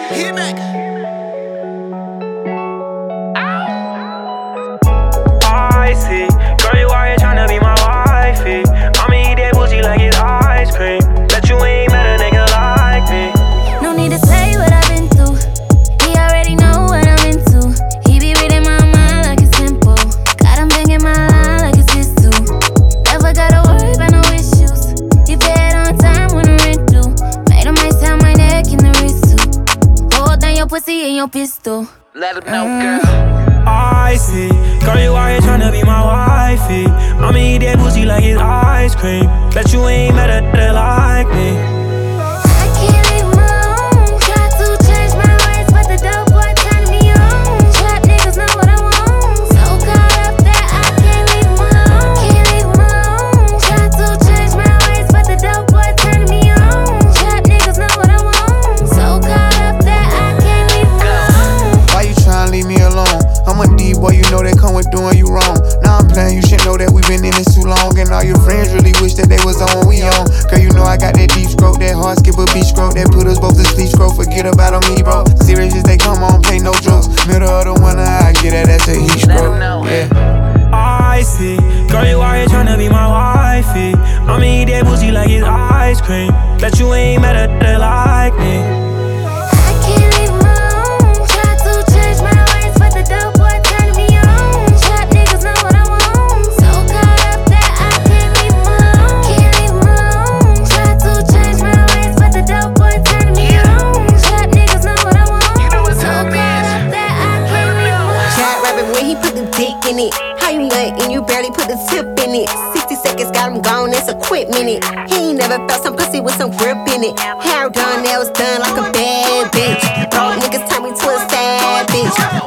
Hit back. I see, girl, you out here tryna be my wifey. I'ma eat that booty like it's ice cream. Bet you ain't met a nigga like me. No need to say what I've been through. He already know what I'm into. He be reading my mind like it's simple. Got him banging my line like it's his too. Never gotta worry about no issues. He paid on time when the rent due. Made him ice out my neck and the wrist too. Hold down your pussy and your pistol. Let him know, girl. I see, girl, you out here tryna be my wifey. I'ma eat that booty like it's ice cream. Bet you ain't met a nigga like me. I can't leave him alone. Try to change my ways, but the dope boy turning me on. Trap niggas know what I want. So caught up that I can't leave him alone. Can't leave him alone. Try to change my ways, but the dope boy turning me on. Trap niggas know what I want. So caught up that I can't leave him alone. Why you tryna leave me alone? I'm a D-boy, you know that come with doing you wrong. Now I'm playing, you should know that we been in this too long. And all your friends really wish that they was on what we on. Girl, you know I got that deep stroke, that hard skip a beach stroke, that put us both to sleep stroke. Forget about on me, bro. Serious as they come on, play no jokes. Middle of the winter, I get that, that's a heat stroke. Yeah. I see, girl, you out here tryna be my wifey. I'ma eat that booty like it's ice cream. Bet you ain't met a nigga like me. I can't leave him alone. Try to change my ways, but the dope boy turning me on. Trap niggas know what I want. So caught up that I can't leave him alone. Can't leave him alone. Try to change my ways, but the dope boy turning me on. Trap niggas know what I want. So caught up that I can't leave him alone. Chad rapping when he put the dick in it. How you nut and you barely put the tip in it. 60 seconds got him gone, that's a quick minute. He ain't never felt some pussy with some grip in it. Hair done, nails done like a bad bitch. Broke niggas turn me to a sad bitch.